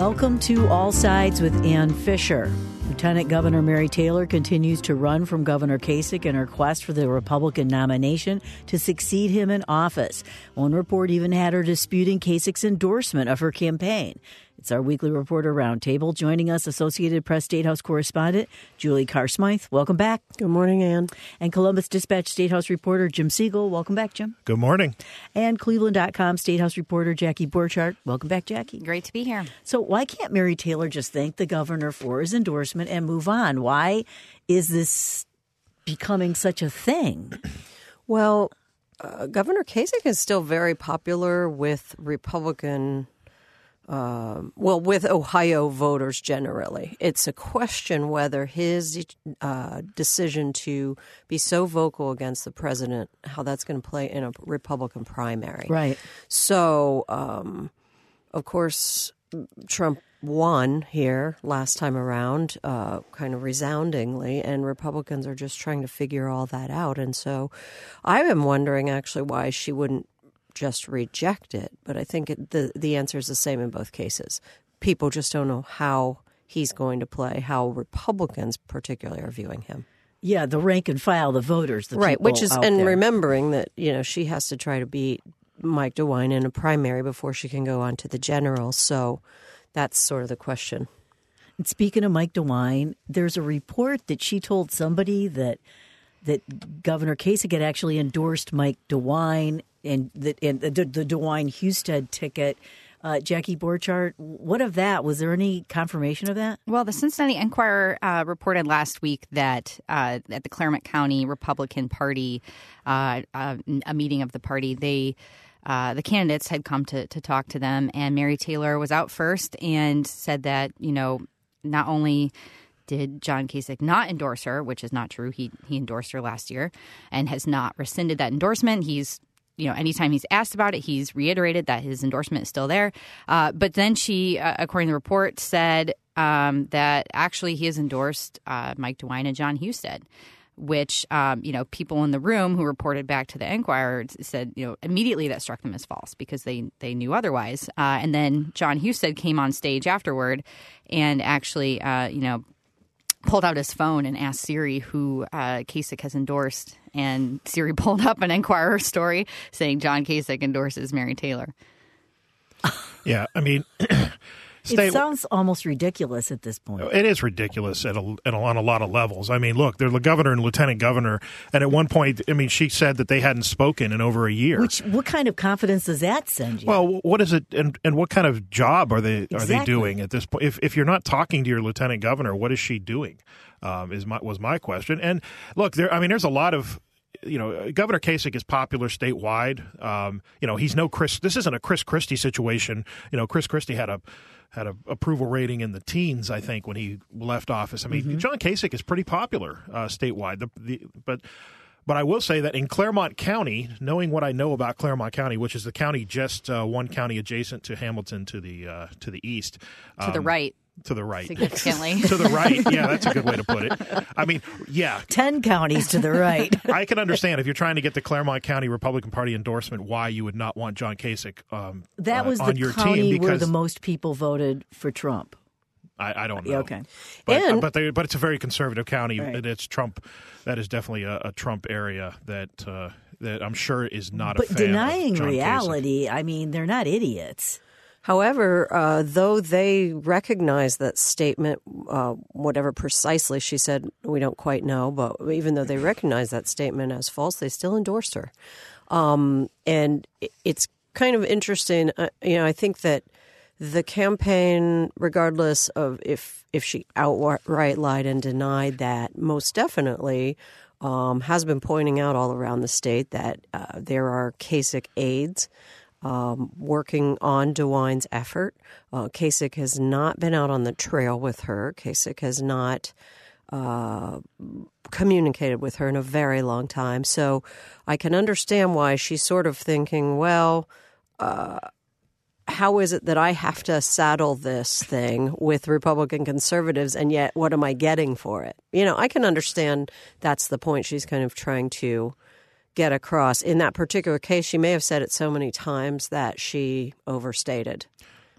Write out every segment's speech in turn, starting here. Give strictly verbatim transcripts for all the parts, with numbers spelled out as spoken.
Welcome to All Sides with Ann Fisher. Lieutenant Governor Mary Taylor continues to run from Governor Kasich in her quest for the Republican nomination to succeed him in office. One report even had her disputing Kasich's endorsement of her campaign. It's our weekly reporter roundtable. Joining us, Associated Press State House correspondent Julie Carr-Smythe. Welcome back. Good morning, Ann. And Columbus Dispatch State House reporter Jim Siegel. Welcome back, Jim. Good morning. And Cleveland dot com State House reporter Jackie Borchardt. Welcome back, Jackie. Great to be here. So why can't Mary Taylor just thank the governor for his endorsement and move on? Why is this becoming such a thing? Well, uh, Governor Kasich is still very popular with Republican Um, well, with Ohio voters generally. It's a question whether his uh, decision to be so vocal against the president, how that's going to play in a Republican primary. Right. So, um, of course, Trump won here last time around, uh, kind of resoundingly, and Republicans are just trying to figure all that out. And so I am wondering actually why she wouldn't just reject it. But I think it, the the answer is the same in both cases. People just don't know how he's going to play, how Republicans particularly are viewing him. Yeah, the rank and file, the voters, the right, people which is out and there. remembering that, you know, she has to try to beat Mike DeWine in a primary before she can go on to the general. So that's sort of the question. And speaking of Mike DeWine, there's a report that she told somebody that that Governor Kasich had actually endorsed Mike DeWine and the, and the, the DeWine-Husted ticket. Uh, Jackie Borchardt, what of that? Was there any confirmation of that? Well, the Cincinnati Enquirer uh, reported last week that uh, at the Claremont County Republican Party, uh, uh, a meeting of the party, they uh, the candidates had come to, to talk to them, and Mary Taylor was out first and said that, you know, not only did John Kasich not endorse her, which is not true. He he endorsed her last year and has not rescinded that endorsement. He's You know, anytime he's asked about it, he's reiterated that his endorsement is still there. Uh, but then she, uh, according to the report, said um, that actually he has endorsed uh, Mike DeWine and John Husted, which, um, you know, people in the room who reported back to the Enquirer said, you know, immediately that struck them as false because they, they knew otherwise. Uh, and then John Husted came on stage afterward and actually, uh, you know, pulled out his phone and asked Siri who uh, Kasich has endorsed. And Siri pulled up an Enquirer story saying John Kasich endorses Mary Taylor. Yeah, I mean, State, it sounds almost ridiculous at this point. It is ridiculous at a, at a, on a lot of levels. I mean, look, they're the governor and lieutenant governor, and at one point, I mean, she said that they hadn't spoken in over a year. Which, what kind of confidence does that send you? Well, what is it, and, and what kind of job are they exactly. are they doing at this point? If if you're not talking to your lieutenant governor, what is she doing? Um, is my was my question. And look, there. I mean, there's a lot of. You know, Governor Kasich is popular statewide. Um, you know, he's no Chris. This isn't a Chris Christie situation. You know, Chris Christie had a had a approval rating in the teens, I think, when he left office. I mean, mm-hmm. John Kasich is pretty popular uh, statewide. The, the, but but I will say that in Claremont County, knowing what I know about Claremont County, which is the county just uh, one county adjacent to Hamilton to the uh, to the east, to um, the right. To the right. Significantly. To the right. Yeah, that's a good way to put it. I mean, yeah. Ten counties to the right. I can understand if you're trying to get the Claremont County Republican Party endorsement, why you would not want John Kasich um, that was uh, on the your county team. Because where the most people voted for Trump. I, I don't know. Okay. But, and, but, they, but it's a very conservative county. Right. And it's Trump. That is definitely a, a Trump area that uh, that I'm sure is not but a fan denying of John reality, Kasich. I mean, they're not idiots. However, uh, though they recognize that statement, uh, whatever precisely she said, we don't quite know, but even though they recognize that statement as false, they still endorsed her. Um, and it's kind of interesting. Uh, you know, I think that the campaign, regardless of if, if she outright lied and denied that, most definitely um, has been pointing out all around the state that uh, there are Kasich aides Um, working on DeWine's effort. Uh, Kasich has not been out on the trail with her. Kasich has not uh, communicated with her in a very long time. So I can understand why she's sort of thinking, well, uh, how is it that I have to saddle this thing with Republican conservatives, and yet what am I getting for it? You know, I can understand that's the point she's kind of trying to get across. In that particular case, she may have said it so many times that she overstated.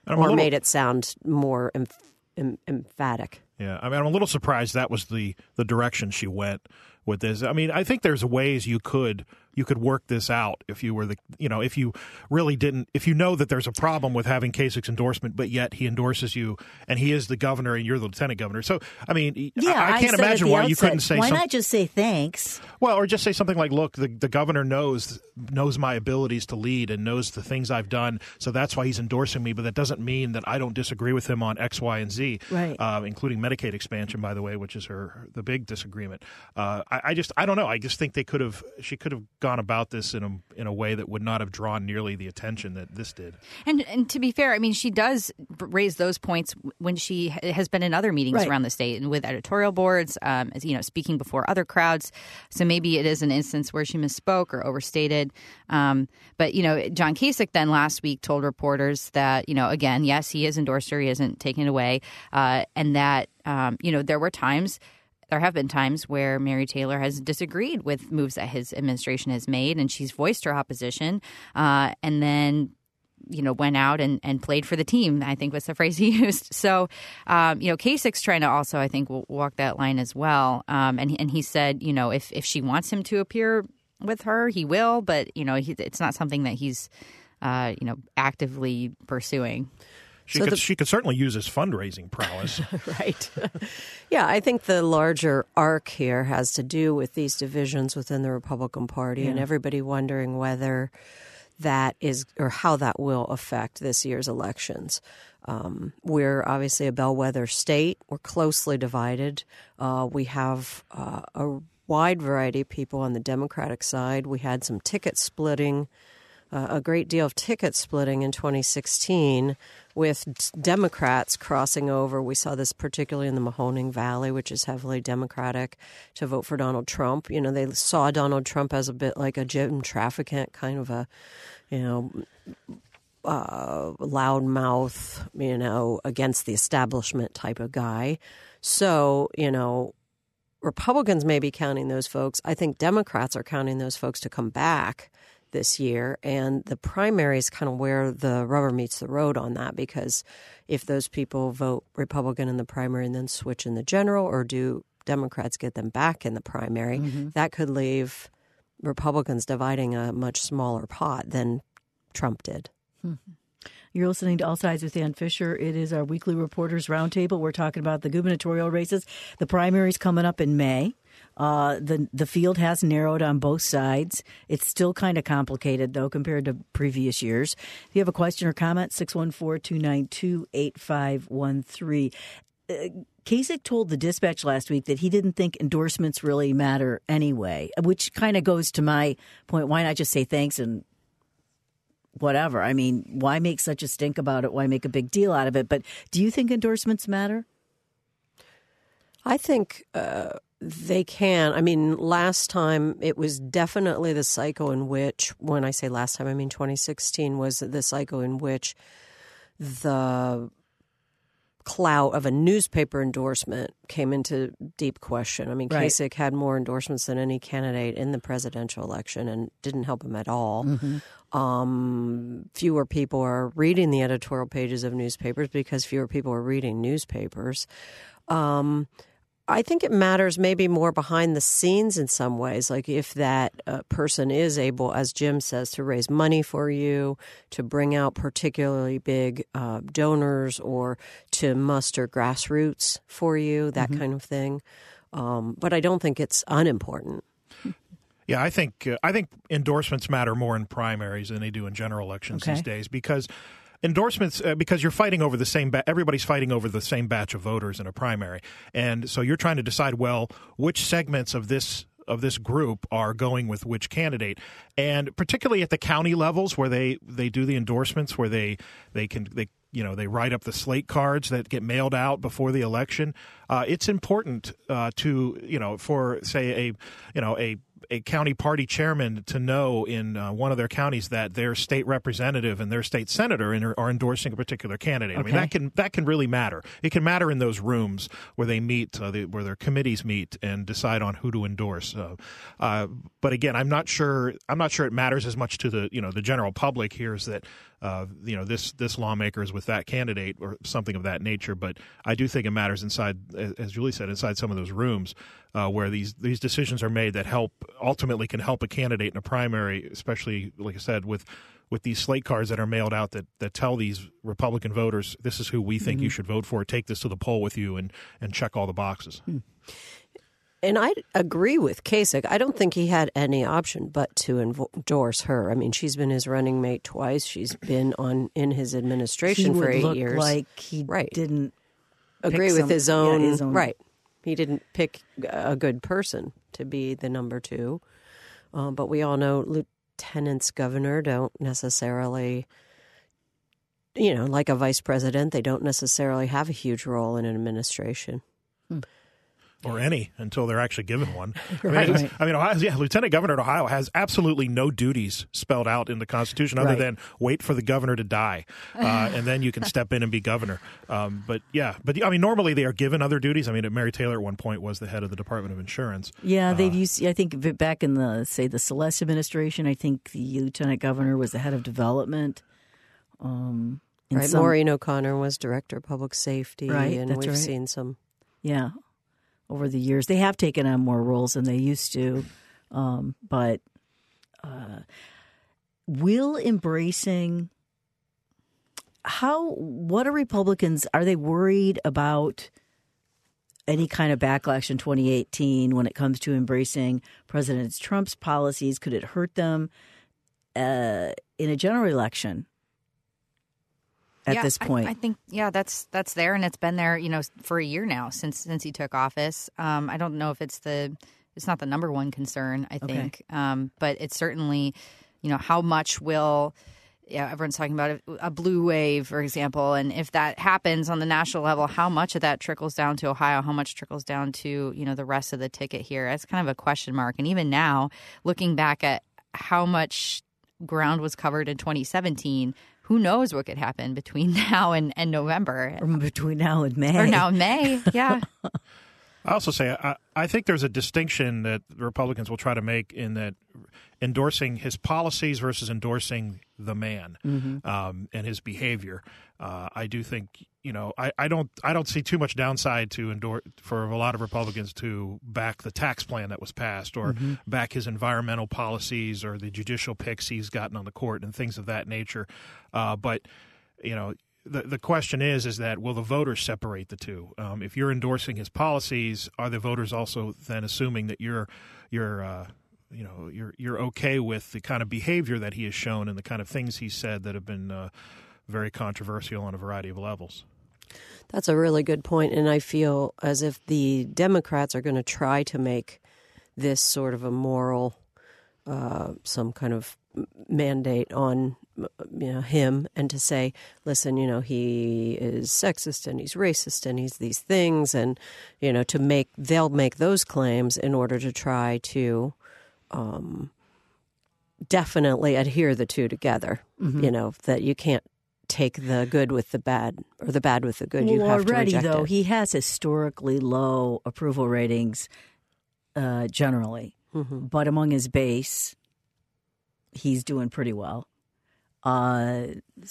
or little, made it sound more em- em- emphatic. Yeah, I mean, I'm a little surprised that was the, the direction she went with this. I mean, I think there's ways you could you could work this out if you were the, you know, if you really didn't, if you know that there's a problem with having Kasich's endorsement, but yet he endorses you and he is the governor and you're the lieutenant governor. So, I mean, yeah, I, I can't I imagine why outset, you couldn't say why some, not just say thanks? Well, or just say something like, look, the, the governor knows knows my abilities to lead and knows the things I've done, so that's why he's endorsing me, but that doesn't mean that I don't disagree with him on X, Y, and Z, right. uh, including Medicaid expansion, by the way, which is her the big disagreement. Uh, I, I just, I don't know. I just think they could have, she could have gone about this in a in a way that would not have drawn nearly the attention that this did. And and to be fair, I mean, she does raise those points when she has been in other meetings right. around the state and with editorial boards, um, you know, speaking before other crowds. So maybe it is an instance where she misspoke or overstated. Um, but, you know, John Kasich then last week told reporters that, you know, again, yes, he is endorsed her, he isn't taken it away, uh, and that, um, you know, there were times There have been times where Mary Taylor has disagreed with moves that his administration has made, and she's voiced her opposition, uh, and then, you know, went out and, and played for the team, I think was the phrase he used. So, um, you know, Kasich's trying to also, I think, walk that line as well. Um, and, and he said, you know, if, if she wants him to appear with her, he will, but, you know, he, it's not something that he's, uh, you know, actively pursuing. She so could the, she could certainly use his fundraising prowess. Right. Yeah, I think the larger arc here has to do with these divisions within the Republican Party, yeah. and everybody wondering whether that is or how that will affect this year's elections. Um, we're obviously a bellwether state. We're closely divided. Uh, we have uh, a wide variety of people on the Democratic side. We had some ticket splitting. Uh, a great deal of ticket splitting in twenty sixteen with Democrats crossing over. We saw this particularly in the Mahoning Valley, which is heavily Democratic, to vote for Donald Trump. You know, they saw Donald Trump as a bit like a Jim Traficant, kind of a, you know, uh, loudmouth, you know, against the establishment type of guy. So, you know, Republicans may be counting those folks. I think Democrats are counting those folks to come back this year, and the primary is kind of where the rubber meets the road on that, because if those people vote Republican in the primary and then switch in the general, or do Democrats get them back in the primary, mm-hmm. that could leave Republicans dividing a much smaller pot than Trump did. Mm-hmm. You're listening to All Sides with Ann Fisher. It is our weekly Reporters Roundtable. We're talking about the gubernatorial races. The primary's coming up in May. Uh, the the field has narrowed on both sides. It's still kind of complicated, though, compared to previous years. If you have a question or comment, six one four, two nine two, eight five one three. Uh, Kasich told the Dispatch last week that he didn't think endorsements really matter anyway, which kind of goes to my point. Why not just say thanks and whatever? I mean, why make such a stink about it? Why make a big deal out of it? But do you think endorsements matter? I think uh, they can. I mean, last time it was definitely the cycle in which, when I say last time, I mean twenty sixteen, was the cycle in which the clout of a newspaper endorsement came into deep question. I mean, right. Kasich had more endorsements than any candidate in the presidential election and didn't help him at all. Mm-hmm. Um, fewer people are reading the editorial pages of newspapers because fewer people are reading newspapers. Um, I think it matters maybe more behind the scenes in some ways, like if that uh, person is able, as Jim says, to raise money for you, to bring out particularly big uh, donors, or to muster grassroots for you, that mm-hmm. kind of thing. Um, but I don't think it's unimportant. Yeah, I think uh, I think endorsements matter more in primaries than they do in general elections okay. these days, because endorsements, uh, because you're fighting over the same, ba- everybody's fighting over the same batch of voters in a primary. And so you're trying to decide, well, which segments of this of this group are going with which candidate. And particularly at the county levels where they, they do the endorsements, where they, they can, they, you know, they write up the slate cards that get mailed out before the election. Uh, it's important uh, to, you know, for, say, a, you know, a a county party chairman to know in uh, one of their counties that their state representative and their state senator are, are endorsing a particular candidate. Okay. I mean, that can that can really matter. It can matter in those rooms where they meet, uh, they, where their committees meet and decide on who to endorse. Uh, uh, but again, I'm not sure. I'm not sure it matters as much to the you know the general public. Here's that uh, you know this this lawmaker is with that candidate or something of that nature. But I do think it matters inside, as Julie said, inside some of those rooms uh, where these these decisions are made that help ultimately can help a candidate in a primary, especially like I said with. with these slate cards that are mailed out that, that tell these Republican voters, this is who we think mm-hmm. you should vote for, take this to the poll with you and, and check all the boxes. Hmm. And I agree with Kasich. I don't think he had any option but to endorse her. I mean, she's been his running mate twice. She's been on in his administration he for would eight look years. Like he right. didn't agree pick with some, his own, yeah, his own. Right. He didn't pick a good person to be the number two. Uh, but we all know lieutenants governor don't necessarily, you know, like a vice president, they don't necessarily have a huge role in an administration. Hmm. Or any until they're actually given one. Right. I mean, I mean Ohio, yeah, Lieutenant Governor of Ohio has absolutely no duties spelled out in the Constitution other right. than wait for the governor to die, uh, and then you can step in and be governor. Um, but yeah, but I mean, normally they are given other duties. I mean, Mary Taylor at one point was the head of the Department of Insurance. Yeah, they've uh, used. I think back in the say the Celeste administration, I think the Lieutenant Governor was the head of development. Um, right, some, Maureen O'Connor was director of public safety, right, and that's we've right. seen some. Yeah. Over the years, they have taken on more roles than they used to, um, but uh, will embracing how? What are Republicans? Are they worried about any kind of backlash in twenty eighteen when it comes to embracing President Trump's policies? Could it hurt them uh, in a general election? At yeah, this point, I, I think yeah, that's that's there, and it's been there, you know, for a year now since since he took office. Um, I don't know if it's the it's not the number one concern. I think, okay. um, but it's certainly, you know, how much will yeah everyone's talking about a, a blue wave, for example, and if that happens on the national level, how much of that trickles down to Ohio? How much trickles down to you know the rest of the ticket here? That's kind of a question mark. And even now, looking back at how much ground was covered in twenty seventeen. Who knows what could happen between now and, and November? Or between now and May. Or now and May, yeah. I also say I, I think there's a distinction that the Republicans will try to make in that endorsing his policies versus endorsing the man mm-hmm. um, and his behavior. Uh, I do think you know I, I don't I don't see too much downside to endorse for a lot of Republicans to back the tax plan that was passed or mm-hmm. back his environmental policies or the judicial picks he's gotten on the court and things of that nature. Uh, but you know. The the question is is that will the voters separate the two? Um, if you're endorsing his policies, are the voters also then assuming that you're you're uh, you know you're you're okay with the kind of behavior that he has shown and the kind of things he said that have been uh, very controversial on a variety of levels? That's a really good point, and I feel as if the Democrats are going to try to make this sort of a moral, uh, some kind of mandate on you know him, and to say, listen, you know he is sexist and he's racist and he's these things, and you know to make they'll make those claims in order to try to um, definitely adhere the two together. Mm-hmm. You know that you can't take the good with the bad or the bad with the good. Well, you have already, to reject though, it. he has historically low approval ratings uh, generally, mm-hmm. but among his base, he's doing pretty well. Uh,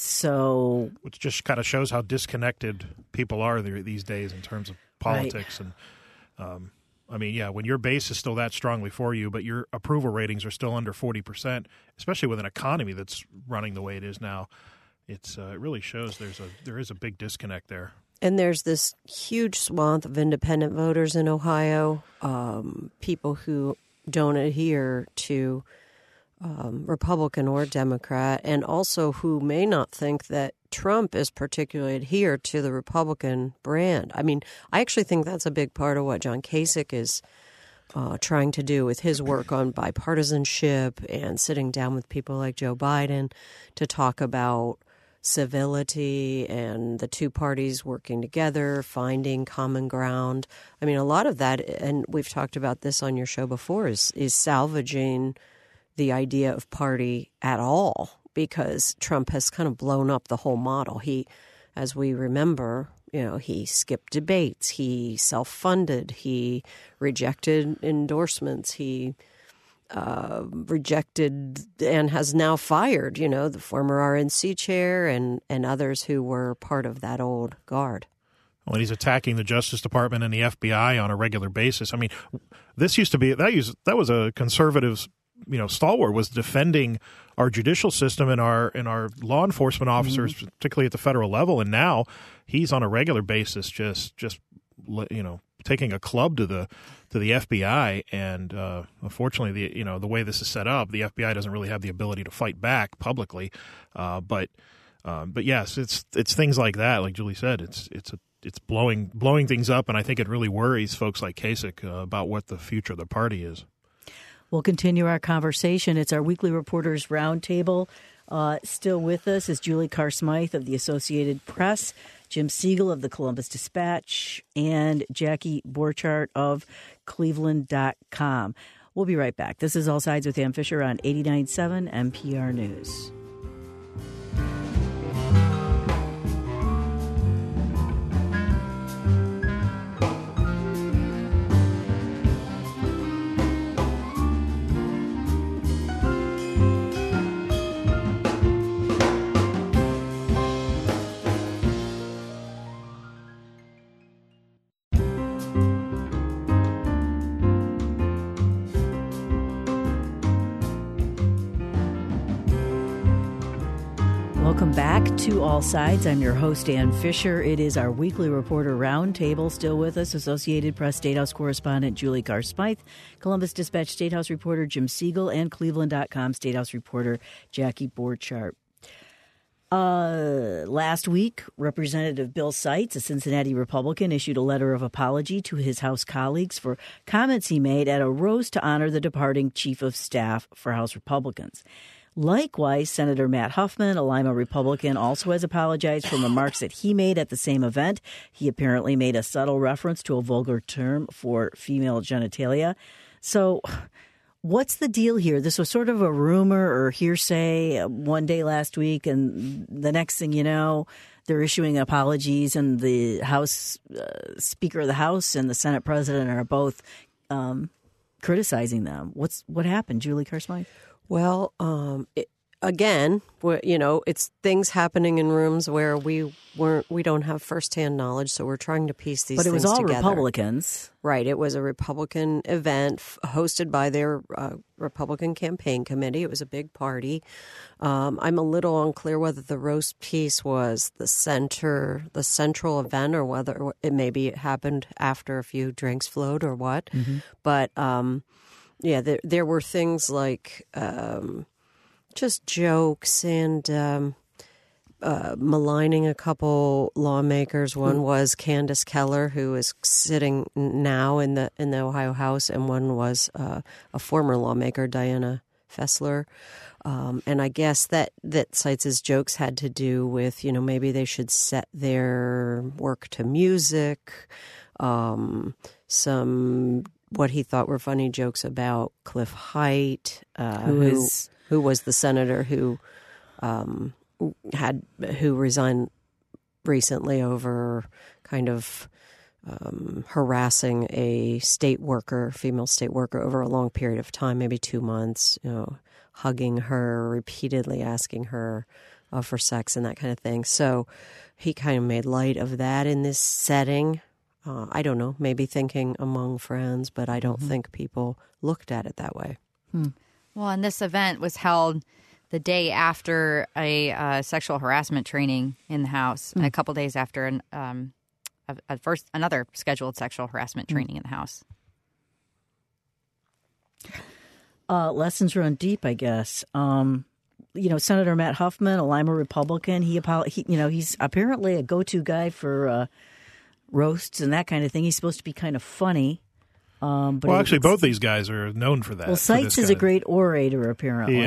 so, which just kind of shows how disconnected people are there these days in terms of politics. Right. And um, I mean, yeah, when your base is still that strongly for you, but your approval ratings are still under forty percent, especially with an economy that's running the way it is now, it's uh, it really shows there's a there is a big disconnect there. And there's this huge swath of independent voters in Ohio, um, people who don't adhere to Um, Republican or Democrat, and also who may not think that Trump is particularly adhered to the Republican brand. I mean, I actually think that's a big part of what John Kasich is uh, trying to do with his work on bipartisanship and sitting down with people like Joe Biden to talk about, civility and the two parties working together, finding common ground. I mean, a lot of that, and we've talked about this on your show before, is, is salvaging the idea of party at all, because Trump has kind of blown up the whole model. He, as we remember, you know, he skipped debates, he self-funded, he rejected endorsements, he Uh, rejected and has now fired, you know, the former R N C chair and, and others who were part of that old guard. Well, he's attacking the Justice Department and the F B I on a regular basis. I mean, this used to be that used that was a conservative's, you know, stalwart, was defending our judicial system and our and our law enforcement officers, mm-hmm. particularly at the federal level. And now he's on a regular basis, just just you know, taking a club to the to the F B I, and uh, unfortunately, the you know the way this is set up, the F B I doesn't really have the ability to fight back publicly. Uh, but uh, but yes, it's it's things like that. Like Julie said, it's it's a, it's blowing blowing things up, and I think it really worries folks like Kasich uh, about what the future of the party is. We'll continue our conversation. It's our weekly Reporters Roundtable. Uh, still with us is Julie Carr Smythe of the Associated Press, Jim Siegel of the Columbus Dispatch, and Jackie Borchardt of Cleveland dot com. We'll be right back. This is All Sides with Ann Fisher on eighty-nine point seven N P R News. Welcome back to All Sides. I'm your host, Ann Fisher. It is our weekly Reporter Roundtable. Still with us, Associated Press State House correspondent Julie Carr Smythe, Columbus Dispatch State House reporter Jim Siegel, and Cleveland dot com State House reporter Jackie Borchardt. Uh, last week, Representative Bill Seitz, a Cincinnati Republican, issued a letter of apology to his House colleagues for comments he made at a roast to honor the departing Chief of Staff for House Republicans. Likewise, Senator Matt Huffman, a Lima Republican, also has apologized for remarks that he made at the same event. He apparently made a subtle reference to a vulgar term for female genitalia. So what's the deal here? This was sort of a rumor or hearsay one day last week, and the next thing you know, they're issuing apologies, and the House uh, Speaker of the House and the Senate President are both um, criticizing them. What's what happened, Julie Carr Smythe? Well, um, it, again, you know, it's things happening in rooms where we weren't, we don't have firsthand knowledge, so we're trying to piece these things together. But it was all together. Republicans. Right. It was a Republican event f- hosted by their uh, Republican campaign committee. It was a big party. Um, I'm a little unclear whether the roast piece was the center, the central event, or whether it maybe it happened after a few drinks flowed or what. Mm-hmm. But, um, yeah, there, there were things like um, just jokes and um, uh, maligning a couple lawmakers. One was Candace Keller, who is sitting now in the in the Ohio House, and one was uh, a former lawmaker, Diana Fessler. Um, and I guess that, that Seitz's jokes had to do with, you know, maybe they should set their work to music, um, some... what he thought were funny jokes about Cliff Height, uh, who, who, is, who was the senator who um, had who resigned recently over kind of um, harassing a state worker, female state worker, over a long period of time, maybe two months. You know, hugging her, repeatedly asking her uh, for sex and that kind of thing. So he kind of made light of that in this setting. Uh, I don't know, maybe thinking among friends, but I don't mm-hmm. think people looked at it that way. Hmm. Well, and this event was held the day after a uh, sexual harassment training in the House, mm. and a couple days after an, um, a, a first another scheduled sexual harassment training mm. in the House. Uh, lessons run deep, I guess. Um, you know, Senator Matt Huffman, a Lima Republican, he, he you know, he's apparently a go-to guy for uh, roasts and that kind of thing. He's supposed to be kind of funny. Um, but well, actually, both these guys are known for that. Well, Seitz is a great orator, apparently. He is.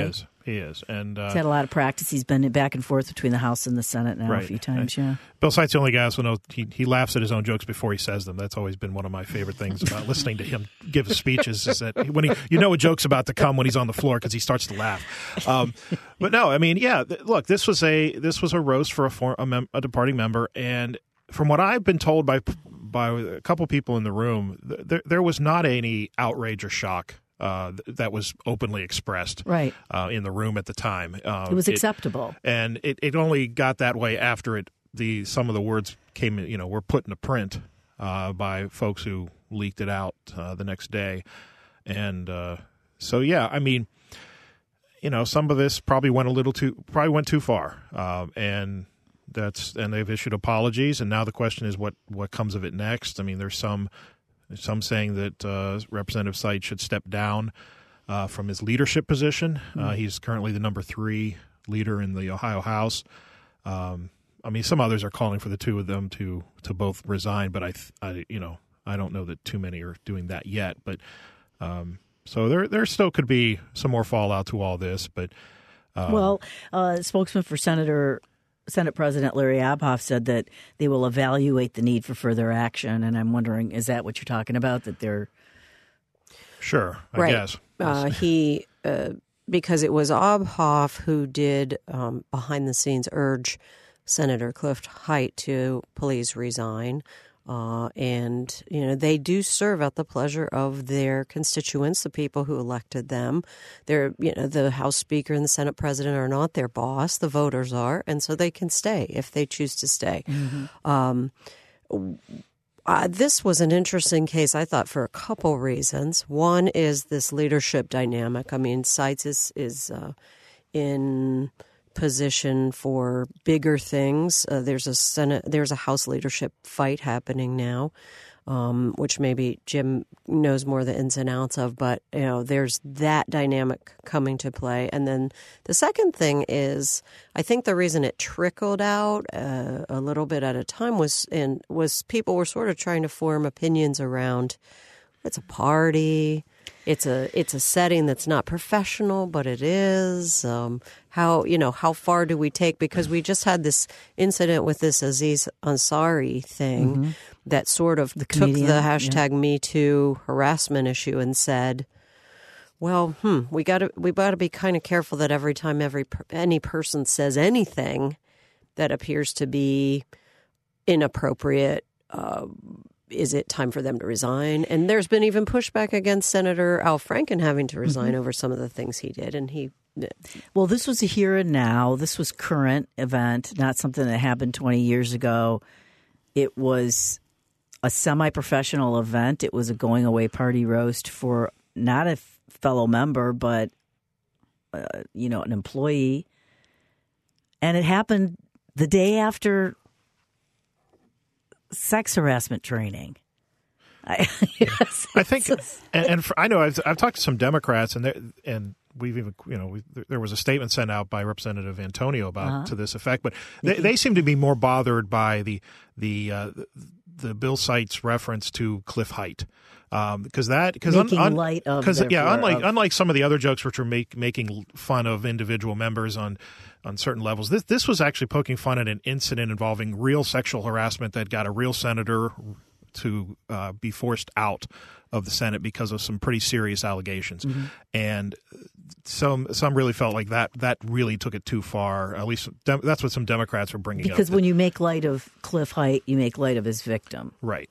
He is. And uh, he's had a lot of practice. He's been back and forth between the House and the Senate now right. a few times, yeah. Bill Site's the only guy who knows he, he laughs at his own jokes before he says them. That's always been one of my favorite things about listening to him give speeches is that when he, you know a joke's about to come when he's on the floor because he starts to laugh. Um, but no, I mean, yeah, th- look, this was a this was a roast for a, for, a, mem- a departing member, and from what I've been told by by a couple people in the room, th- there, there was not any outrage or shock uh, th- that was openly expressed right. uh, in the room at the time. Uh, it was acceptable, it, and it, it only got that way after it. The some of the words came, you know, were put into print uh, by folks who leaked it out uh, the next day, and uh, so yeah, I mean, you know, some of this probably went a little too, probably went too far, uh, and. That's and they've issued apologies, and now the question is what, what comes of it next. I mean, there's some some saying that uh, Representative Site should step down uh, from his leadership position. Mm-hmm. Uh, he's currently the number three leader in the Ohio House. Um, I mean, some others are calling for the two of them to to both resign, but I, I you know, I don't know that too many are doing that yet. But um, so there there still could be some more fallout to all this. But um, well, uh, spokesman for Senator. Senate President Larry Abhoff said that they will evaluate the need for further action, and I'm wondering, is that what you're talking about? That they're sure, I right. guess uh, he uh, because it was Abhoff who did um, behind the scenes urge Senator Cliff Height to please resign. Uh, and, you know, they do serve at the pleasure of their constituents, the people who elected them. They're, you know, the House Speaker and the Senate President are not their boss. The voters are. And so they can stay if they choose to stay. Mm-hmm. Um, uh, this was an interesting case, I thought, for a couple reasons. One is this leadership dynamic. I mean, Seitz is, is uh, in position for bigger things. Uh, there's a Senate, there's a House leadership fight happening now, um, which maybe Jim knows more the ins and outs of. But you know, there's that dynamic coming to play. And then the second thing is, I think the reason it trickled out uh, a little bit at a time was, and was people were sort of trying to form opinions around. It's a party. It's a it's a setting that's not professional, but it is. Um, how you know how far do we take? Because we just had this incident with this Aziz Ansari thing mm-hmm. that sort of the took the hashtag yeah. Me Too harassment issue and said, "Well, hmm, we got to we got to be kind of careful that every time every any person says anything that appears to be inappropriate." Uh, Is it time for them to resign? And there's been even pushback against Senator Al Franken having to resign mm-hmm. over some of the things he did. And he, well, this was a here and now. This was current event, not something that happened twenty years ago. It was a semi-professional event. It was a going away party roast for not a fellow member, but uh, you know, an employee. And it happened the day after sex harassment training. I, yes, I think, and, and for, I know I've, I've talked to some Democrats, and and we've even, you know, we, there was a statement sent out by Representative Antonio about uh-huh. to this effect, but they, they seem to be more bothered by the the uh, the Bill Seitz reference to Cliff Height. Because um, that because making un, un, light of yeah unlike of, unlike some of the other jokes which are make, making fun of individual members on on certain levels, this this was actually poking fun at an incident involving real sexual harassment that got a real senator to uh, be forced out of the Senate because of some pretty serious allegations, mm-hmm. and some some really felt like that that really took it too far. At least de- that's what some Democrats were bringing because up. Because when you make light of Cliff Height, you make light of his victim, right?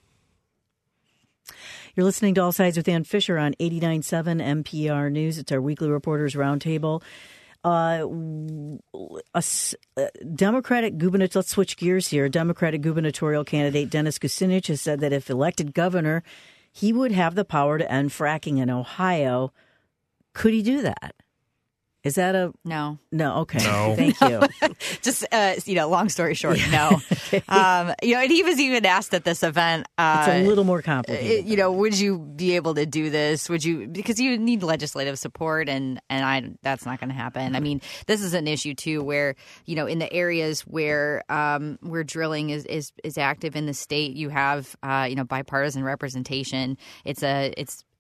You're listening to All Sides with Ann Fisher on eighty-nine point seven N P R News. It's our weekly Reporters Roundtable. Uh, a, a Democratic gubernatorial, let's switch gears here. Democratic gubernatorial candidate Dennis Kucinich has said that if elected governor, he would have the power to end fracking in Ohio. Could he do that? Is that a no? No. Okay. No. Thank you. Just uh, you know, long story short, no. um, you know, and he was even asked at this event. Uh, it's a little more complicated. You know, would you be able to do this? Would you? Because you need legislative support, and and I that's not going to happen. I mean, this is an issue too, where you know, in the areas where um, where drilling is, is is active in the state, you have uh, you know bipartisan representation. It's a it's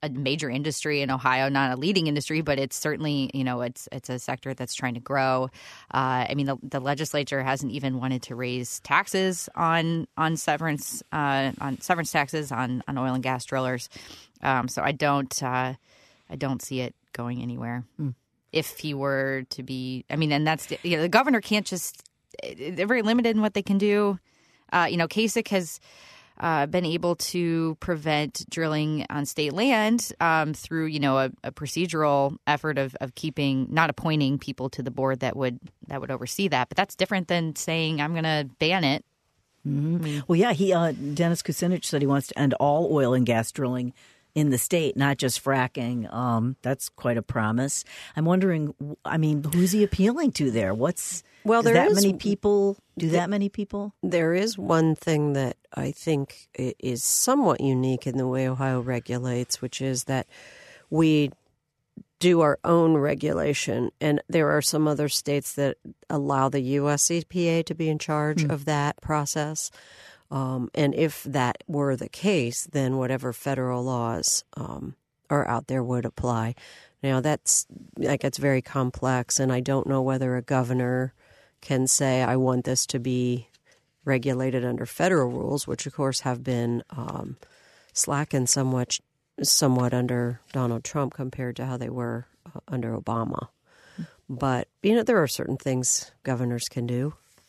a major industry in Ohio, not a leading industry, but it's certainly, you know, it's it's a sector that's trying to grow. Uh, I mean, the, the legislature hasn't even wanted to raise taxes on on severance uh, on severance taxes on, on oil and gas drillers. Um, so I don't uh, I don't see it going anywhere. Mm. If he were to be, I mean, and that's the, you know, the governor can't just. They're very limited in what they can do. Uh, you know, Kasich has. Uh, been able to prevent drilling on state land um, through, you know, a, a procedural effort of, of keeping, not appointing people to the board that would that would oversee that. But that's different than saying I'm going to ban it. Mm-hmm. I mean, well, yeah, he uh, Dennis Kucinich said he wants to end all oil and gas drilling in the state, not just fracking. Um, that's quite a promise. I'm wondering, I mean, who's he appealing to there? What's well, there that is, many people? Do the, that many people? There is one thing that I think is somewhat unique in the way Ohio regulates, which is that we do our own regulation, and there are some other states that allow the U S E P A to be in charge mm. of that process. Um, and if that were the case, then whatever federal laws um, are out there would apply. Now, that's like it's very complex, and I don't know whether a governor can say, I want this to be regulated under federal rules, which, of course, have been um, slackened somewhat, somewhat under Donald Trump compared to how they were uh, under Obama. But, you know, there are certain things governors can do.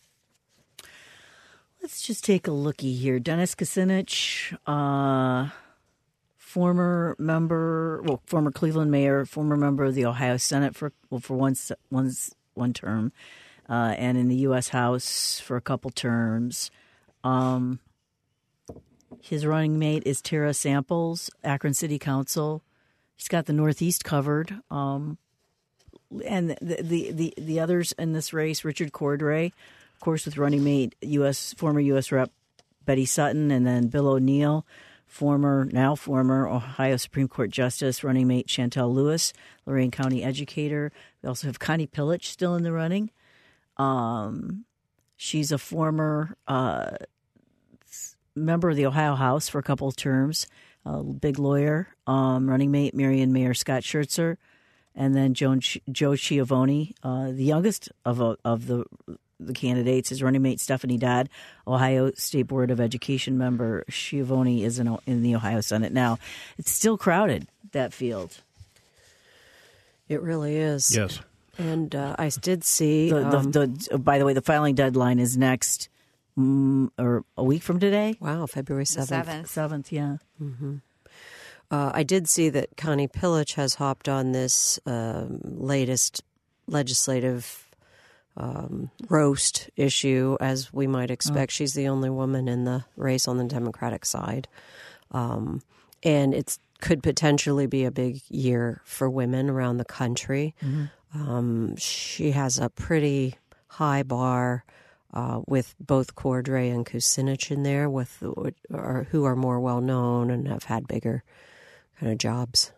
Let's just take a looky here. Dennis Kucinich, uh, former member, well, former Cleveland mayor, former member of the Ohio Senate for well for one one one term, uh, and in the U S House for a couple terms. Um, his running mate is Tara Samples, Akron City Council. He's got the Northeast covered, um, and the, the the the others in this race, Richard Cordray. Of course, with running mate U S former U S Rep Betty Sutton, and then Bill O'Neill, former now former Ohio Supreme Court Justice, running mate Chantel Lewis, Lorain County educator. We also have Connie Pillich still in the running. Um, she's a former uh, member of the Ohio House for a couple of terms, a big lawyer. Um, running mate Marion Mayor Scott Schertzer, and then Joan, Joe Schiavone, uh, the youngest of of the. The candidates is running mate Stephanie Dodd, Ohio State Board of Education member. Schiavone is in, in the Ohio Senate now. It's still crowded, that field. It really is. Yes. And uh, I did see. The, the, um, the, by the way, the filing deadline is next, mm, or a week from today. Wow, February seventh. seventh. seventh, yeah. Mm-hmm. Uh, I did see that Connie Pillich has hopped on this um, latest legislative Um, roast issue, as we might expect. Oh. She's the only woman in the race on the Democratic side. Um, and it could potentially be a big year for women around the country. Mm-hmm. Um, she has a pretty high bar uh, with both Cordray and Kucinich in there, with or, who are more well-known and have had bigger kind of jobs.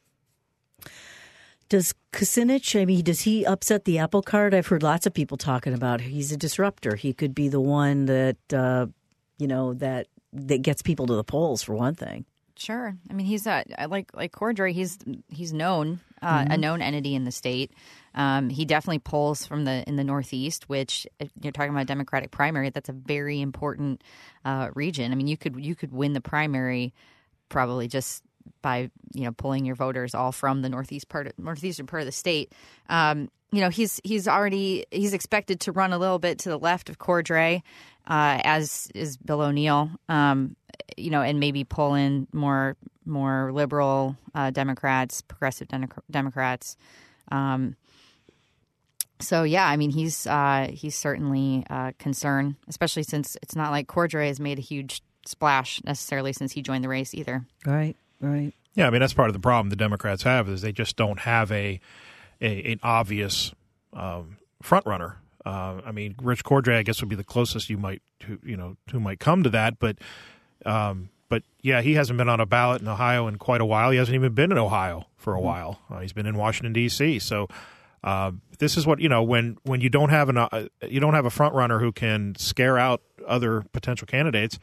Does Kucinich, I mean, does he upset the apple cart? I've heard lots of people talking about he's a disruptor. He could be the one that, uh, you know, that that gets people to the polls, for one thing. Sure. I mean, he's a, like like Cordray, he's he's known, uh, mm-hmm. a known entity in the state. Um, he definitely polls from the in the Northeast, which, if you're talking about a Democratic primary, that's a very important uh, region. I mean, you could you could win the primary probably just by, you know, pulling your voters all from the northeast part of, northeastern part of the state. Um, you know, he's he's already he's expected to run a little bit to the left of Cordray, uh, as is Bill O'Neill. Um, you know, and maybe pull in more more liberal uh, Democrats, progressive de- Democrats. Um, so yeah, I mean, he's uh, he's certainly a concern, especially since it's not like Cordray has made a huge splash necessarily since he joined the race either. Right. Right. Yeah, I mean, that's part of the problem the Democrats have is they just don't have a, a an obvious um, front runner. Uh, I mean, Rich Cordray, I guess, would be the closest you might, to, you know, who might come to that. But, um, but yeah, he hasn't been on a ballot in Ohio in quite a while. He hasn't even been in Ohio for a mm-hmm. while. Uh, he's been in Washington D C. So uh, this is what you know when when you don't have an uh, you don't have a front runner who can scare out other potential candidates.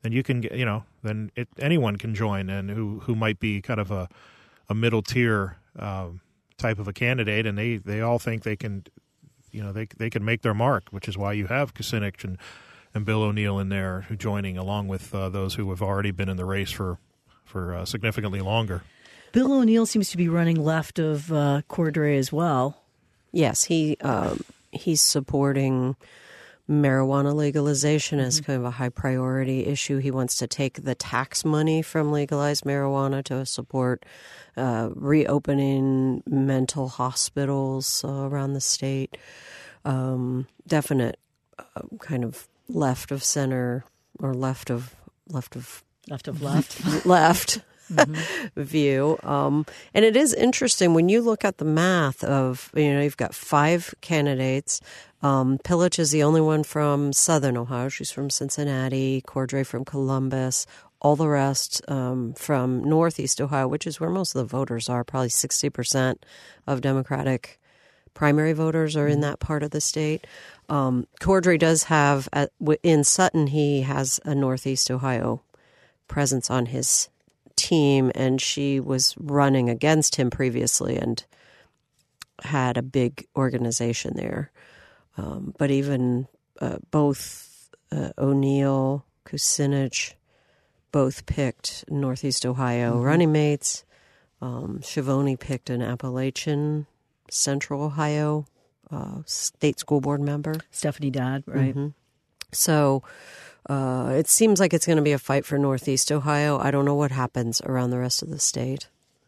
then you can get, you know, then it, anyone can join, and who who might be kind of a a middle tier um, type of a candidate, and they, they all think they can, you know, they they can make their mark, which is why you have Kucinich and, and Bill O'Neill in there who joining, along with uh, those who have already been in the race for for uh, significantly longer. Bill O'Neill seems to be running left of uh, Cordray as well. Yes, he um, he's supporting marijuana legalization as Mm-hmm. kind of a high priority issue. He wants to take the tax money from legalized marijuana to support uh, reopening mental hospitals uh, around the state. Um, definite uh, kind of left of center or left of left of Left of left. left Mm-hmm. view. Um, and it is interesting when you look at the math of, you know, you've got five candidates. Um, Pillage is the only one from Southern Ohio. She's from Cincinnati. Cordray from Columbus. All the rest um, from Northeast Ohio, which is where most of the voters are. Probably sixty percent of Democratic primary voters are in that part of the state. Um, Cordray does have, at, in Sutton, he has a Northeast Ohio presence on his team, and she was running against him previously and had a big organization there. Um, but even uh, both uh, O'Neill, Kucinich, both picked Northeast Ohio Mm-hmm. running mates. Um, Schiavone picked an Appalachian Central Ohio uh, state school board member. Stephanie Dodd, right? Mm-hmm. So uh, it seems like it's going to be a fight for Northeast Ohio. I don't know what happens around the rest of the state.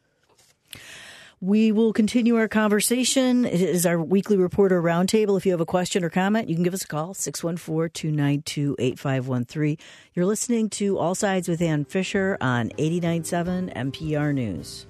We will continue our conversation. It is our weekly reporter roundtable. If you have a question or comment, you can give us a call, six one four, two nine two, eight five one three. You're listening to All Sides with Ann Fisher on eighty-nine point seven N P R News.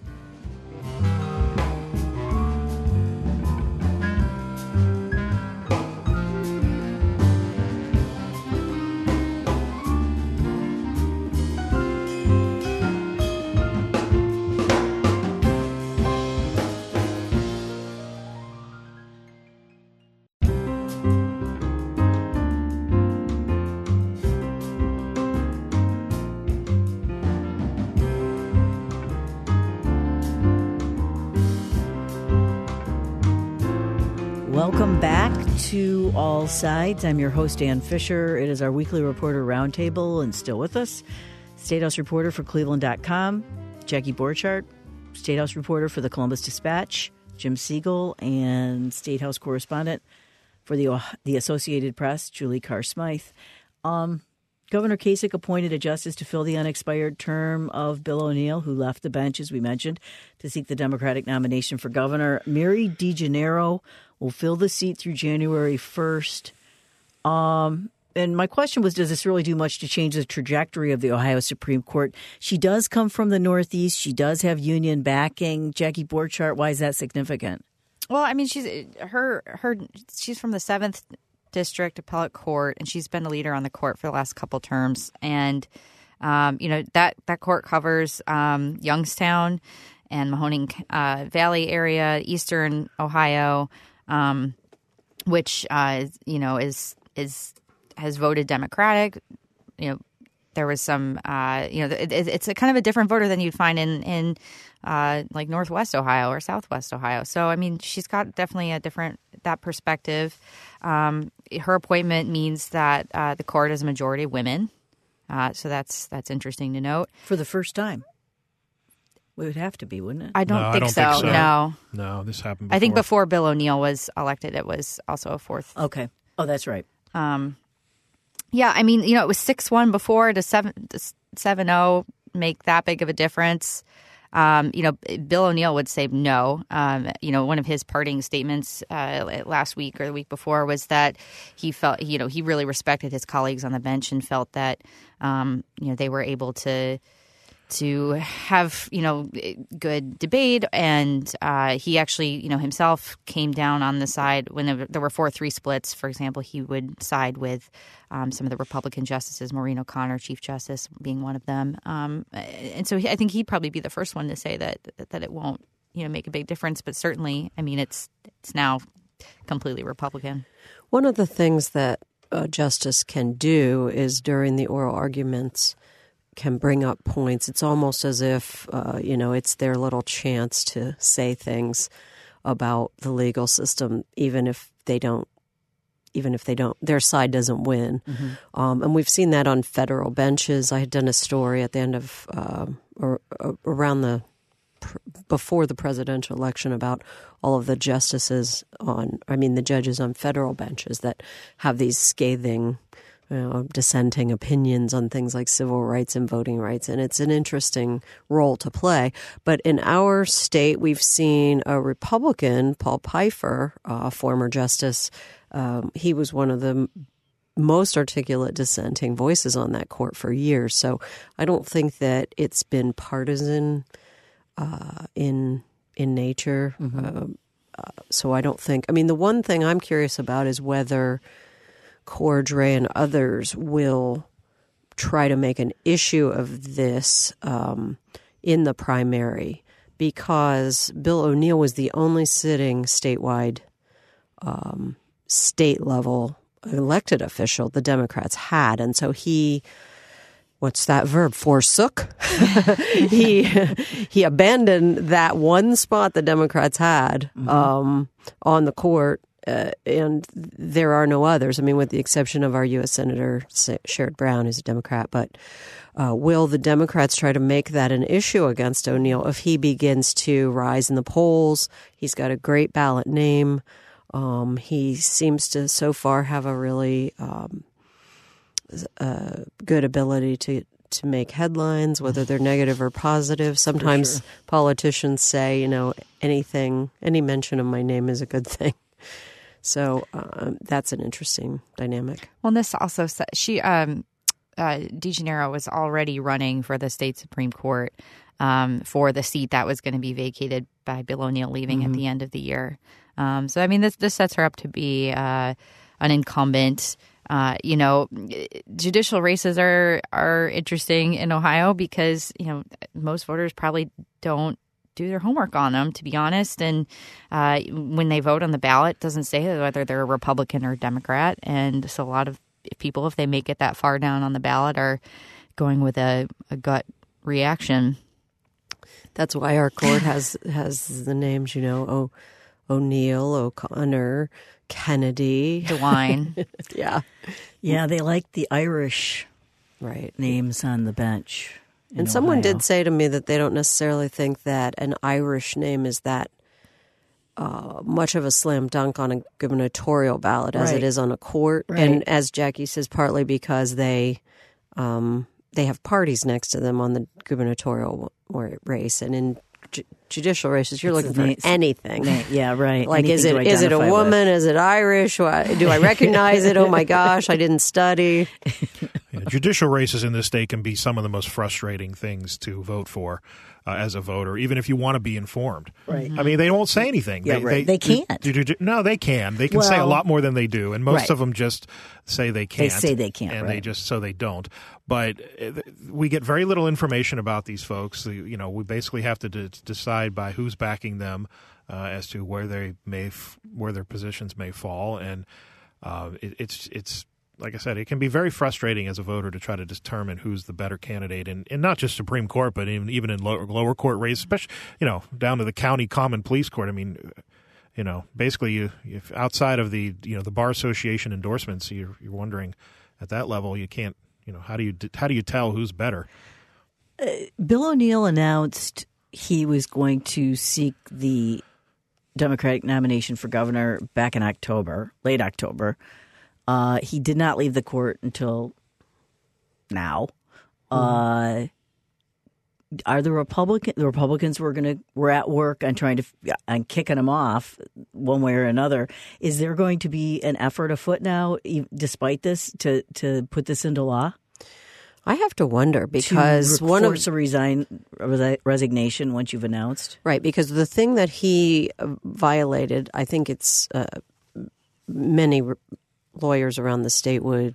Welcome back to All Sides. I'm your host, Ann Fisher. It is our weekly reporter roundtable, and still with us, State House reporter for Cleveland dot com, Jackie Borchardt, State House reporter for the Columbus Dispatch, Jim Siegel, and State House correspondent for the the Associated Press, Julie Carr-Smythe. Um, Governor Kasich appointed a justice to fill the unexpired term of Bill O'Neill, who left the bench, as we mentioned, to seek the Democratic nomination for governor. Mary DeGennaro will fill the seat through January first. Um, and my question was, does this really do much to change the trajectory of the Ohio Supreme Court? She does come from the Northeast. She does have union backing. Jackie Borchardt, why is that significant? Well, I mean, she's her her she's from the seventh District Appellate Court, and she's been a leader on the court for the last couple terms. And um, you know that that court covers um, Youngstown and Mahoning uh, Valley area, Eastern Ohio, um, which uh, you know is is has voted Democratic. You know, there was some uh, you know it, it's a kind of a different voter than you'd find in in uh, like Northwest Ohio or Southwest Ohio. So I mean, she's got definitely a different that perspective. Um, her appointment means that uh, the court is a majority women, uh, so that's that's interesting to note. For the first time. It would have to be, wouldn't it? I don't, No, I think, don't so. think so. No, No, this happened before. I think before Bill O'Neill was elected, it was also a fourth. Okay. Oh, that's right. Um, yeah, I mean, you know, it was six one before. Does seven seven zero make that big of a difference? Um, you know, Bill O'Neill would say no. Um, you know, one of his parting statements uh, last week or the week before was that he felt, you know, he really respected his colleagues on the bench and felt that, um, you know, they were able to to have, you know, good debate. And uh, he actually, you know, himself came down on the side when there, there were four three splits. For example, he would side with um, some of the Republican justices, Maureen O'Connor, Chief Justice, being one of them. Um, and so he, I think he'd probably be the first one to say that that it won't, you know, make a big difference. But certainly, I mean, it's it's now completely Republican. One of the things that a justice can do is during the oral arguments can bring up points. It's almost as if, uh, you know, it's their little chance to say things about the legal system, even if they don't, even if they don't, their side doesn't win. Mm-hmm. Um, and we've seen that on federal benches. I had done a story at the end of, uh, or, or around the, before the presidential election about all of the justices on, I mean, the judges on federal benches that have these scathing, you know, dissenting opinions on things like civil rights and voting rights. And it's an interesting role to play. But in our state, we've seen a Republican, Paul Pfeiffer, a former justice. Um, he was one of the most articulate dissenting voices on that court for years. So I don't think that it's been partisan uh, in in nature. Mm-hmm. Uh, uh, so I don't think, I mean, the one thing I'm curious about is whether Cordray and others will try to make an issue of this um, in the primary, because Bill O'Neill was the only sitting statewide, um, state-level elected official the Democrats had. And so he, what's that verb, forsook? he he abandoned that one spot the Democrats had mm-hmm. um, on the court. Uh, and there are no others. I mean, with the exception of our U S Senator Sherrod Brown, who's a Democrat. But uh, will the Democrats try to make that an issue against O'Neill if he begins to rise in the polls? He's got a great ballot name. Um, he seems to so far have a really um, uh, good ability to to make headlines, whether they're negative or positive. Sometimes sure. politicians say, you know, anything, any mention of my name is a good thing. So um, that's an interesting dynamic. Well, and this also she um, uh, DeGennaro was already running for the state Supreme Court um, for the seat that was going to be vacated by Bill O'Neill leaving mm-hmm. at the end of the year. Um, so I mean, this this sets her up to be uh, an incumbent. Uh, you know, judicial races are are interesting in Ohio because you know most voters probably don't do their homework on them, to be honest. And uh, when they vote on the ballot, it doesn't say whether they're a Republican or Democrat. And so a lot of people, if they make it that far down on the ballot, are going with a, a gut reaction. That's why our court has has the names, you know, o- O'Neill, O'Connor, Kennedy. DeWine. yeah. Yeah, they like the Irish right names on the bench. And someone Ohio. did say to me that they don't necessarily think that an Irish name is that uh, much of a slam dunk on a gubernatorial ballot as right. it is on a court. Right. And as Jackie says, partly because they um, they have parties next to them on the gubernatorial race. And in ju- judicial races, you're it's looking for anything. Name. Yeah, right. Like, anything is it is it a woman? With. Is it Irish? Do I recognize it? Oh, my gosh, I didn't study. Yeah, judicial races in this state can be some of the most frustrating things to vote for uh, as a voter, even if you want to be informed. Right. I mean, they won't say anything. Yeah, they, right. they, they can't. Do, do, do, no, they can. They can well, say a lot more than they do, and most right. of them just say they can't. They say they can't, and right. they just so they don't. But we get very little information about these folks. You know, we basically have to d- decide by who's backing them uh, as to where they may, f- where their positions may fall, and uh, it, it's it's. Like I said, it can be very frustrating as a voter to try to determine who's the better candidate, and, and not just Supreme Court, but even even in lower, lower court races, especially you know down to the county common police court. I mean, you know, basically, you if outside of the you know the bar association endorsements, you're you're wondering at that level, you can't you know how do you how do you tell who's better? Uh, Bill O'Neill announced he was going to seek the Democratic nomination for governor back in October, late October. Uh, he did not leave the court until now. Mm. Uh, are the Republican the Republicans were going to were at work on trying to on kicking him off one way or another? Is there going to be an effort afoot now, despite this, to to put this into law? I have to wonder because to one of force a resign a resignation once you've announced, right? Because the thing that he violated, I think it's uh, many. lawyers around the state would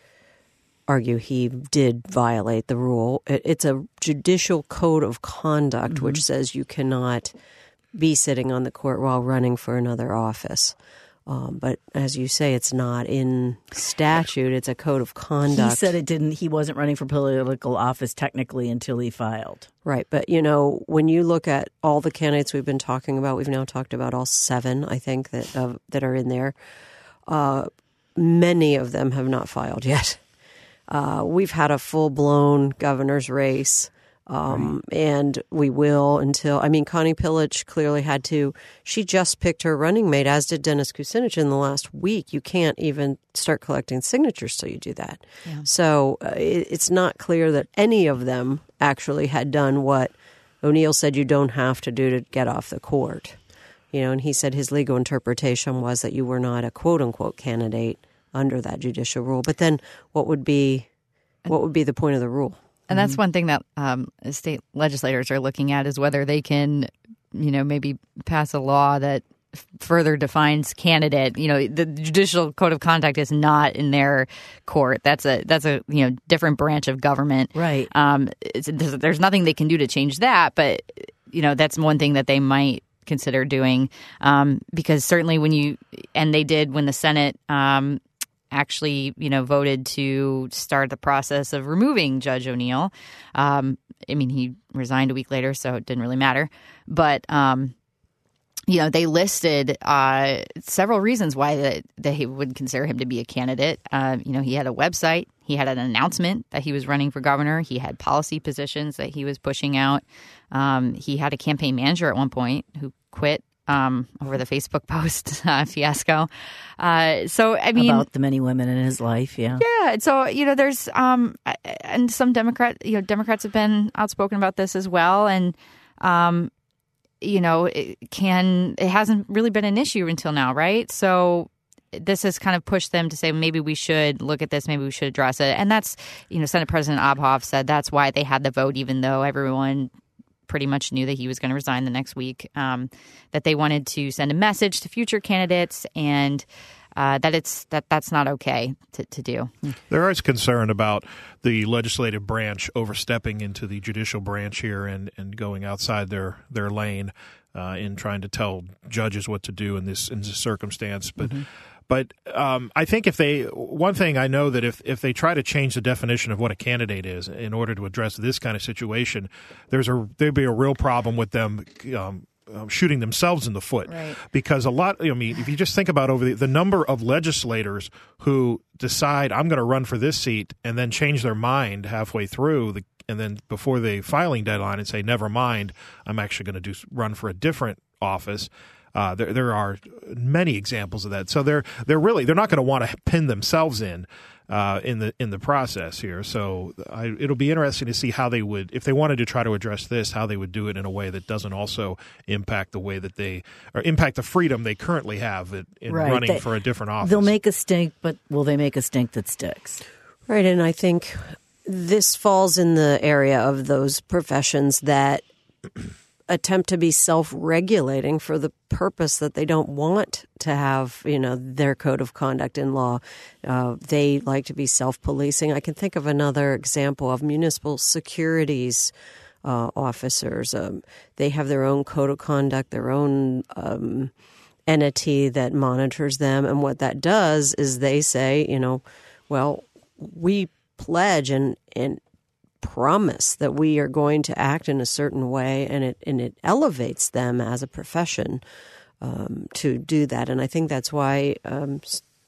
argue he did violate the rule. It's a judicial code of conduct mm-hmm. which says you cannot be sitting on the court while running for another office. Um, but as you say, it's not in statute. It's a code of conduct. He said it didn't. He wasn't running for political office technically until he filed. Right. But, you know, when you look at all the candidates we've been talking about, we've now talked about all seven, I think, that uh, that are in there. Uh, many of them have not filed yet. Uh, we've had a full-blown governor's race. Um, right. And we will until, I mean, Connie Pillage clearly had to, she just picked her running mate, as did Dennis Kucinich in the last week. You can't even start collecting signatures till you do that. Yeah. So uh, it, it's not clear that any of them actually had done what O'Neill said you don't have to do to get off the court. You know, and he said his legal interpretation was that you were not a quote unquote candidate under that judicial rule. But then what would be, what would be the point of the rule? And that's one thing that um, state legislators are looking at is whether they can, you know, maybe pass a law that f- further defines candidate. You know, the judicial code of conduct is not in their court. That's a that's a you know different branch of government. Right. Um, it's, there's, there's nothing they can do to change that, but you know that's one thing that they might consider doing um, because certainly when you and they did when the Senate. Um, actually, you know, voted to start the process of removing Judge O'Neill. Um, I mean, he resigned a week later, so it didn't really matter. But, um, you know, they listed uh, several reasons why that they would consider him to be a candidate. Uh, you know, he had a website. He had an announcement that he was running for governor. He had policy positions that he was pushing out. Um, he had a campaign manager at one point who quit. Um, over the Facebook post uh, fiasco. Uh, so, I mean. About the many women in his life, yeah. Yeah. So, you know, there's, um, and some Democrat, you know, Democrats have been outspoken about this as well. And, um, you know, it can, it hasn't really been an issue until now, right? So this has kind of pushed them to say, maybe we should look at this, maybe we should address it. And that's, you know, Senate President Obhoff said that's why they had the vote, even though everyone pretty much knew that he was going to resign the next week, um, that they wanted to send a message to future candidates and uh, that it's that that's not okay to, to do. There is concern about the legislative branch overstepping into the judicial branch here and, and going outside their, their lane uh, in trying to tell judges what to do in this in this circumstance. But mm-hmm. But um, I think if they – one thing I know that if, if they try to change the definition of what a candidate is in order to address this kind of situation, there's a there'd be a real problem with them um, uh, shooting themselves in the foot. Right. Because a lot – I mean, if you just think about over the, the number of legislators who decide I'm going to run for this seat and then change their mind halfway through the, and then before the filing deadline and say, never mind, I'm actually going to do run for a different office – Uh, there, there are many examples of that. So they're they're really they're not going to want to pin themselves in uh, in the in the process here. So I, it'll be interesting to see how they would, if they wanted to try to address this, how they would do it in a way that doesn't also impact the way that they or impact the freedom they currently have in, in right. running they, for a different office. They'll make a stink, but will they make a stink that sticks? Right, and I think this falls in the area of those professions that attempt to be self-regulating for the purpose that they don't want to have, you know, their code of conduct in law. Uh, they like to be self-policing. I can think of another example of municipal securities uh, officers. Um, they have their own code of conduct, their own um, entity that monitors them. And what that does is they say, you know, well, we pledge and and promise that we are going to act in a certain way, and it and it elevates them as a profession um, to do that. And I think that's why um,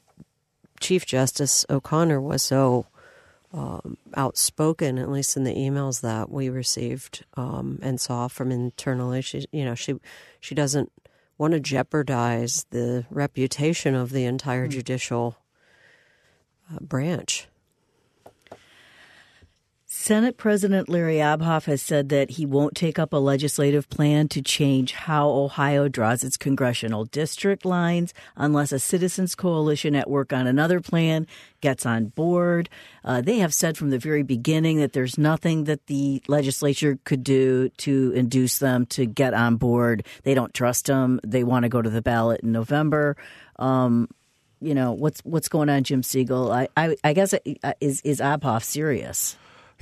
Chief Justice O'Connor was so um, outspoken, at least in the emails that we received um, and saw from internally. She, you know, she she doesn't want to jeopardize the reputation of the entire judicial uh, branch. Senate President Larry Obhoff has said that he won't take up a legislative plan to change how Ohio draws its congressional district lines unless a citizens coalition at work on another plan gets on board. Uh, they have said from the very beginning that there's nothing that the legislature could do to induce them to get on board. They don't trust them. They want to go to the ballot in November. Um, you know, what's what's going on, Jim Siegel? I, I, I guess, it, is, is Obhoff serious?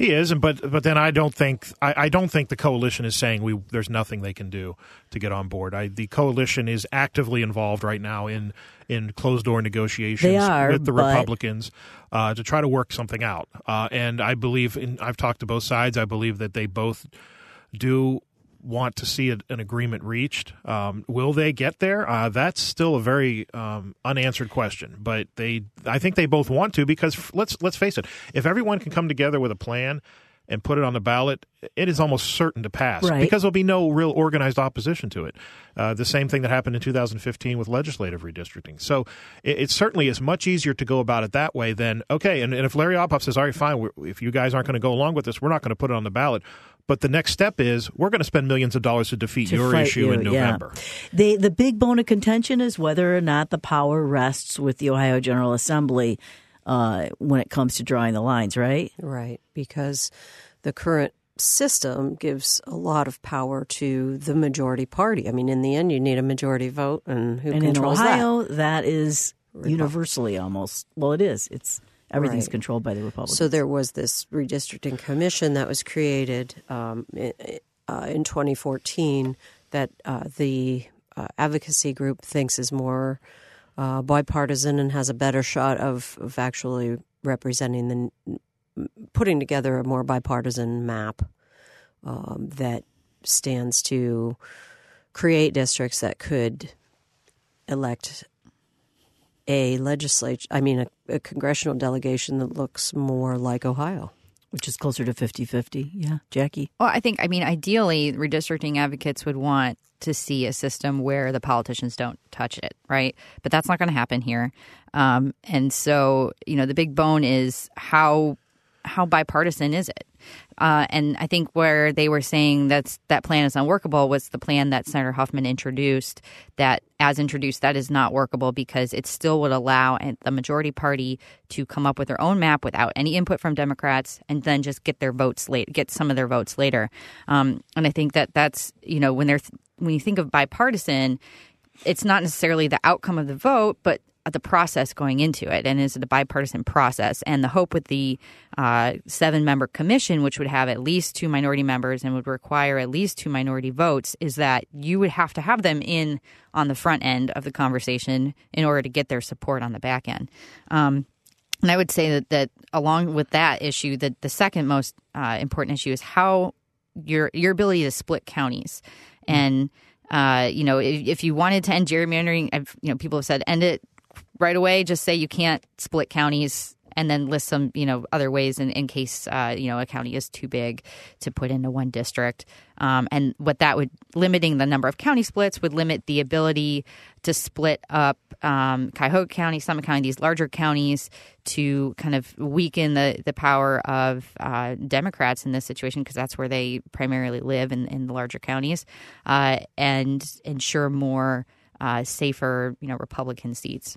He is, and but but then I don't think I, I don't think the coalition is saying we there's nothing they can do to get on board. I, the coalition is actively involved right now in in closed door negotiations They are, with the but- Republicans uh, to try to work something out. Uh, and I believe, in, I've talked to both sides. I believe that they both do want to see a, an agreement reached. Um, will they get there? Uh, that's still a very um, unanswered question. But they, I think they both want to, because f- let's let's face it, if everyone can come together with a plan and put it on the ballot, it is almost certain to pass, Right. because there'll be no real organized opposition to it. Uh, the same thing that happened in two thousand fifteen with legislative redistricting. So it, it certainly is much easier to go about it that way than, okay, and, and if Larry Ophoff says, all right, fine, we're, if you guys aren't going to go along with this, we're not going to put it on the ballot. But the next step is we're going to spend millions of dollars to defeat To your fight issue you, in November. Yeah. The, the big bone of contention is whether or not the power rests with the Ohio General Assembly uh, when it comes to drawing the lines, right? Right, because the current system gives a lot of power to the majority party. I mean, in the end, you need a majority vote, and who And in controls Ohio, that? that is universally almost, well, it is. It's everything's Right. controlled by the Republicans. So there was this redistricting commission that was created um, in, uh, in twenty fourteen that uh, the uh, advocacy group thinks is more uh, bipartisan and has a better shot of, of actually representing the putting together a more bipartisan map um, that stands to create districts that could elect a legislature, I mean, a, a congressional delegation that looks more like Ohio. Which is closer to fifty-fifty. Yeah, Jackie? Well, I think, I mean, ideally, redistricting advocates would want to see a system where the politicians don't touch it, right? But that's not going to happen here. Um, and so, you know, the big bone is how how bipartisan is it? Uh, and I think where they were saying that's that plan is unworkable was the plan that Senator Huffman introduced. That, as introduced, that is not workable because it still would allow the majority party to come up with their own map without any input from Democrats, and then just get their votes late, get some of their votes later. Um, and I think that that's, you know, when they're when you think of bipartisan, it's not necessarily the outcome of the vote, but the process going into it, and is it a bipartisan process? And the hope with the uh, seven-member commission, which would have at least two minority members and would require at least two minority votes, is that you would have to have them in on the front end of the conversation in order to get their support on the back end. Um, and I would say that, that along with that issue, that the second most uh, important issue is how your your ability to split counties. And uh, you know, if, if you wanted to end gerrymandering, I've, you know, people have said end it right away. Just say you can't split counties, and then list some, you know, other ways in, in case, uh, you know, a county is too big to put into one district. Um, and what that would, limiting the number of county splits would limit the ability to split up um, Cuyahoga County, Summit County, these larger counties, to kind of weaken the, the power of uh, Democrats in this situation, because that's where they primarily live, in, in the larger counties, uh, and ensure more uh, safer, you know, Republican seats.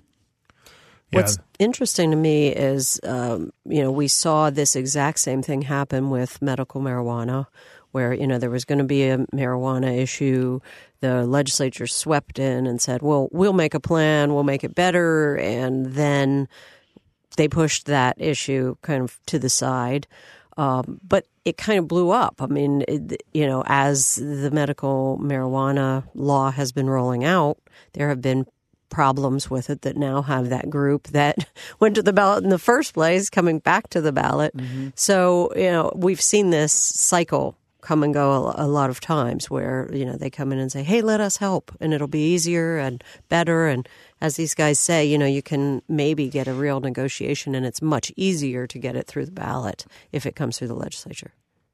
Yeah. What's interesting to me is, um, you know, we saw this exact same thing happen with medical marijuana, where, you know, there was going to be a marijuana issue. The legislature swept in and said, well, we'll make a plan, we'll make it better. And then they pushed that issue kind of to the side. Um, but it kind of blew up. I mean, it, you know, as the medical marijuana law has been rolling out, there have been problems with it that now have that group that went to the ballot in the first place coming back to the ballot. Mm-hmm. So, you know, we've seen this cycle come and go a, a lot of times where, you know, they come in and say, hey, let us help, and it'll be easier and better. And as these guys say, you know, you can maybe get a real negotiation, and it's much easier to get it through the ballot if it comes through the legislature.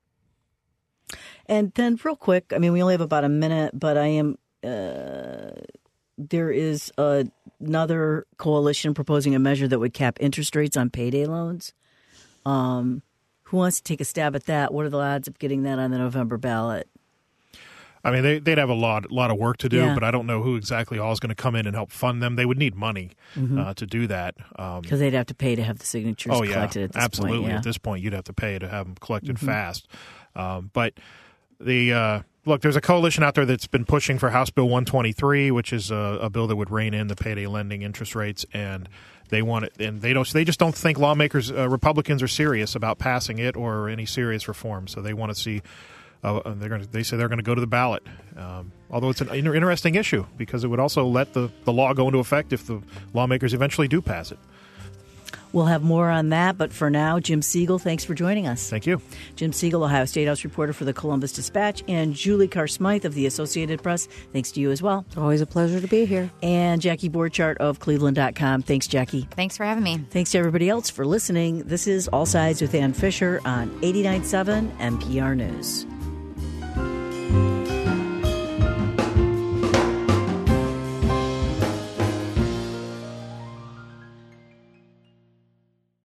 And then real quick, I mean, we only have about a minute, but I am uh, there is a, another coalition proposing a measure that would cap interest rates on payday loans. Um, who wants to take a stab at that? What are the odds of getting that on the November ballot? I mean, they, they'd have a lot, lot of work to do, Yeah. but I don't know who exactly all is going to come in and help fund them. They would need money mm-hmm. uh, to do that. Um, Because they'd have to pay to have the signatures oh, yeah, collected at this absolutely. point. Yeah. At this point, you'd have to pay to have them collected Mm-hmm. fast. Um, but the uh, look, there's a coalition out there that's been pushing for House Bill one twenty-three, which is a, a bill that would rein in the payday lending interest rates, and they want it, and they don't. They just don't think lawmakers, uh, Republicans, are serious about passing it or any serious reform. So they want to see. Uh, they're going. They say they're going to go to the ballot. Um, although it's an inter- interesting issue because it would also let the, the law go into effect if the lawmakers eventually do pass it. We'll have more on that, but for now, Jim Siegel, thanks for joining us. Thank you. Jim Siegel, Ohio State House reporter for the Columbus Dispatch, and Julie Carr-Smythe of the Associated Press. Thanks to you as well. Always a pleasure to be here. And Jackie Borchardt of Cleveland dot com. Thanks, Jackie. Thanks for having me. Thanks to everybody else for listening. This is All Sides with Ann Fisher on eighty-nine point seven N P R News.